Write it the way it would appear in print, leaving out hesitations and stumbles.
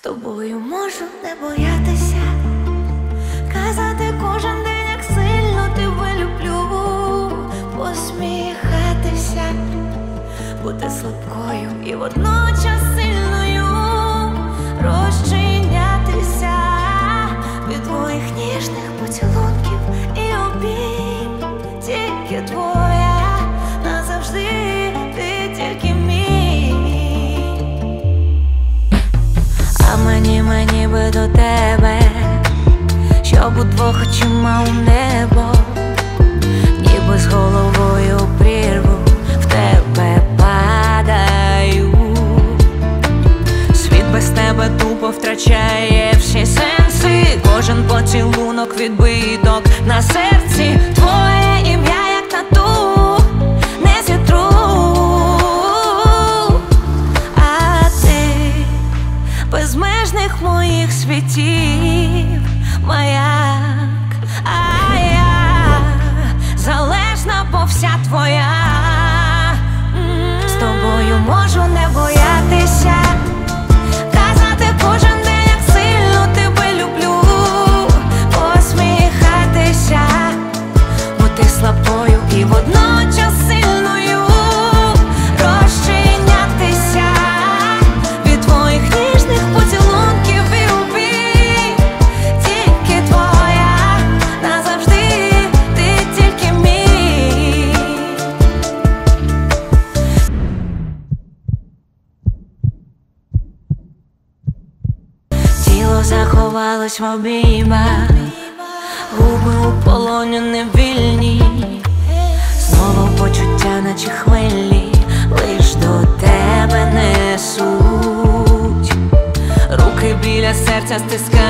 тобою можу не боятися, казати кожен день, як сильно тебе люблю, посміхатися, бути слабкою і водночас сильною, розчинятися від твоїх ніжних поцілунків і обійм. Тільки твоя назавжди, ти тільки мій. А мені би до тебе, щоб удвох очима у небо, ніби з головою прірву в тебе падаю. Світ без тебе тупо втрачає всі сенси, кожен поцілунок відбиток на серці. Твоє ім'я як тату, не зітру. А ти безмежних моїх світів маяк, а я залежна, бо вся твоя. З тобою можу не боятися, казати кожен день, як сильно тебе люблю, посміхатися, бути слабкою і водночас сильною, розчинятися від твоїх ніжних поцілунків і обійм. Тільки твоя назавжди, ти тільки мій. Тіло заховалось в обіймах, губи у полоні невільні, знову почуття наче хвилі, лиш до тебе несуть. Руки біля серця стискають.